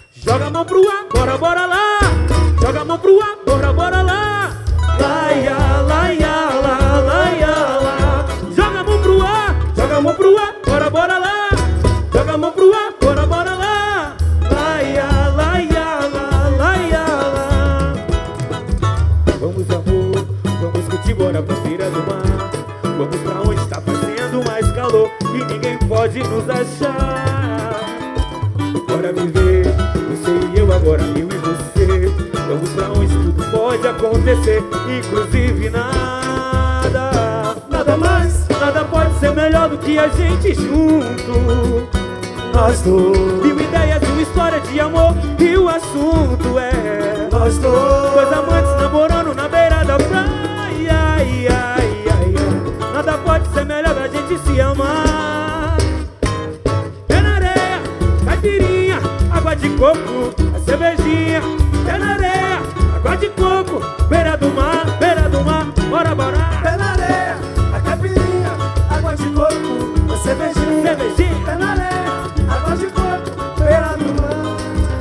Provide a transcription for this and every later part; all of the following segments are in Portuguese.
Joga a mão pro ar, bora, bora lá. Joga a mão pro ar, bora, bora lá. Laia, laia, lá, laia, lá. Joga a mão pro ar, joga a mão pro ar, bora, bora lá. Joga a mão pro ar, bora, bora lá. Laia, laia, lá, laia, lá. Vamos amor, vamos curtir, bora pra beira do mar. Vamos pra onde tá fazendo mais calor e ninguém pode nos achar. Bora viver, você e eu agora, eu e você. Vamos pra onde tudo pode acontecer, inclusive nada. Nada mais, nada pode ser melhor do que a gente junto. Nós dois. Mil ideias, uma história de amor e o assunto é nós dois. Dois amantes namorando na beira da praia. Ai, ai, ai, ai. Nada pode ser melhor da gente se amar. Pé na areia, caipirinha, água de coco, a cervejinha. Pé na areia, água de coco, beira do mar, bora, bora. Pé na areia, a caipirinha, água de coco, a cervejinha. Cervejinha. Pé na areia, água de coco, beira do mar.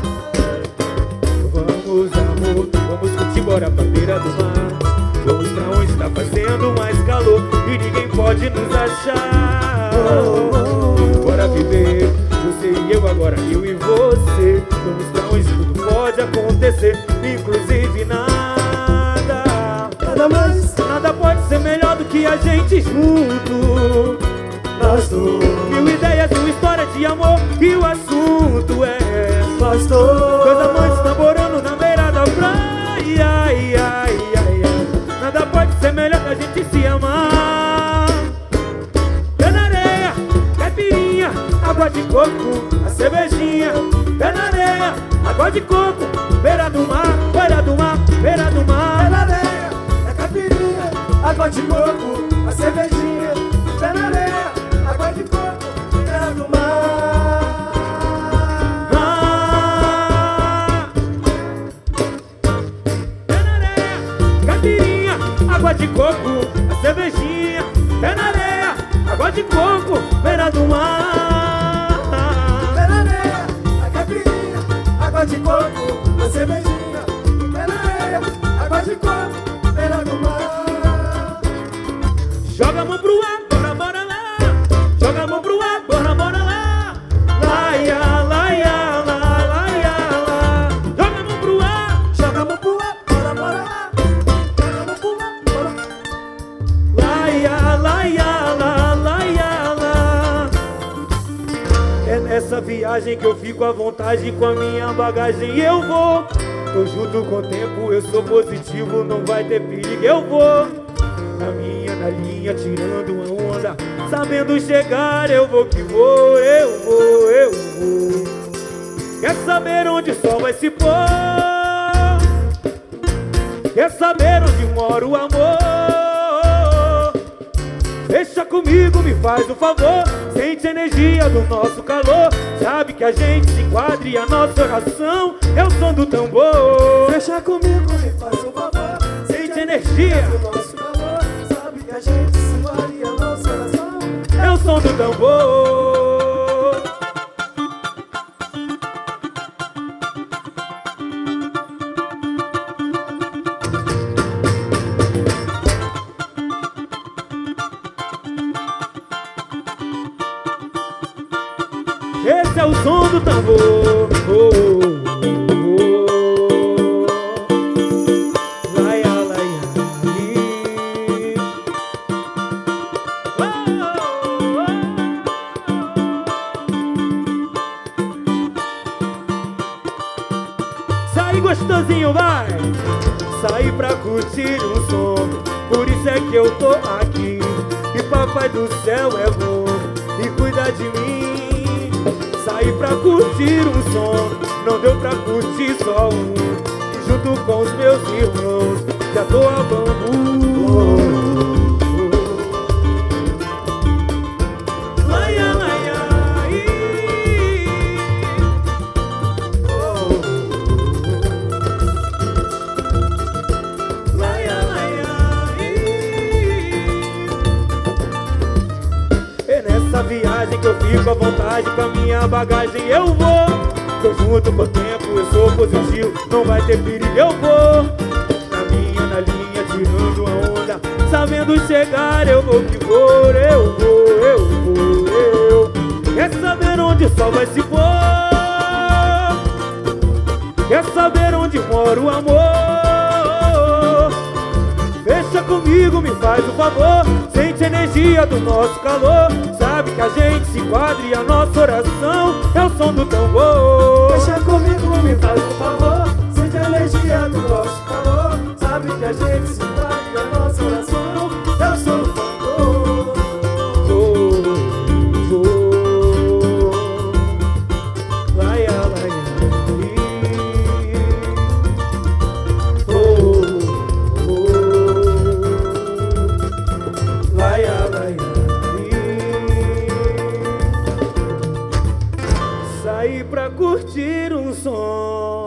Vamos amor, vamos curtir, bora pra beira do mar. Vamos pra onde tá fazendo mais calor e ninguém pode nos achar. Bora viver, você e eu agora, eu e você. Vamos pra onde tudo pode acontecer, inclusive nada. Nada mais, nada pode ser melhor do que a gente junto. nós dois. Mil ideias, uma história de amor e o assunto é Nós dois. dois amantes namorando na beira da praia. Ai, ai, ai, ai. Nada pode ser melhor que a gente se amar. Pé na areia, caipirinha, água de coco, a cervejinha. Pé na areia, água de coco, beira do mar, beira do mar, beira do Pé mar. na areia, a caipirinha, água de coco, a cervejinha. Pé na areia, água de coco, beira do mar. Pé na areia, caipirinha, água de coco, a cervejinha. Pé na areia, água de coco, beira do mar. Pé na areia, a caipirinha, água de coco, a cervejinha. Pé na areia, água de coco, beira do mar. Joga a mão pro ar, bora, bora lá. Joga a mão pro ar, bora, bora lá. Laia, laia, lá, laia, lá. Joga a mão pro ar, Joga a mão pro ar, bora, bora lá. Joga a mão pro ar, bora. laia, laia, lá, laia, lá. É nessa viagem que eu fico à vontade, com a minha bagagem eu vou. Tô junto com o tempo, eu sou positivo, não vai ter perigo, eu vou. Na linha, tirando uma onda, sabendo chegar, eu vou que vou, eu vou, eu vou. Quer saber onde o sol vai se pôr? Quer saber onde mora o amor? Deixa comigo, me faz um favor. Sente a energia do nosso calor. Sabe que a gente se enquadra e a nossa oração é o som do tambor. Deixa comigo, me faz um favor. Sente a energia do nosso calor. Sabe que a gente se varia, a nossa oração é o som do tambor. Esse é o som do tambor. Laia, laia, Sai gostosinho, vai. Saí pra curtir um som, por isso é que eu tô aqui. E papai do céu é bom e cuida de mim. Saí pra curtir um som, não deu pra curtir só um. E junto com os meus irmãos, já tô a bambu. Laia, laia, laia, laia. É nessa viagem que eu fico à vontade, com a minha bagagem eu vou. Tô junto com o tempo, eu sou positivo, não vai ter perigo, eu vou na linha, tirando a onda, sabendo chegar, eu vou que vou, eu vou. Quer saber onde o sol vai se pôr? Quer saber onde mora o amor? Deixa comigo, me faz o favor. Sente a energia do nosso calor. Sabe que a gente se enquadra e a nossa oração é o som do tambor. Deixa comigo, me faz um favor. Sente a energia do nosso calor. Sabe que a gente se enquadra e a nossa oração é o som do tambor. Saí pra curtir um som.